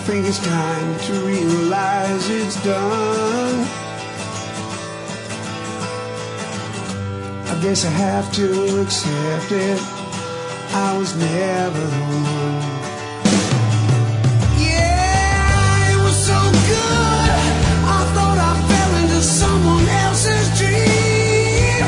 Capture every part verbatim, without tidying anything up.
think it's time to realize it's done. I guess I have to accept it. I was never the one. Yeah, it was so good. I thought I fell into someone else's dream.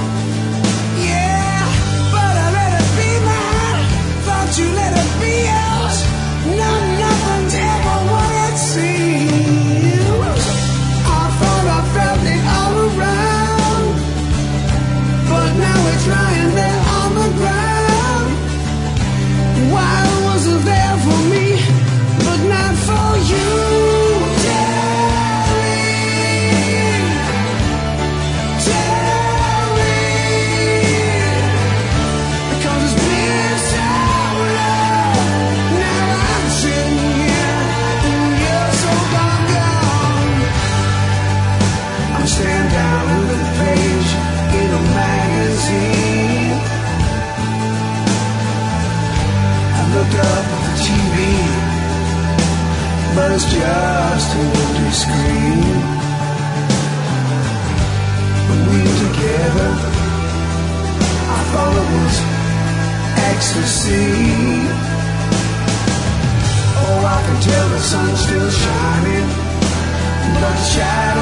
Yeah, but I let it be mine. Thought you let it be yours. No, nothing's ever what it seems. I thought I felt it all around, but now it's lying there on the ground. Why wasn't there for me, but not for you? Tell me, tell me, because it's been so long. Now I'm sitting here and you're so far gone. I'm staring down with a page in a magazine. I looked up at the T V, but it's just an empty screen. When we were together, I thought it was ecstasy. Oh, I can tell the sun's still shining, but the shadow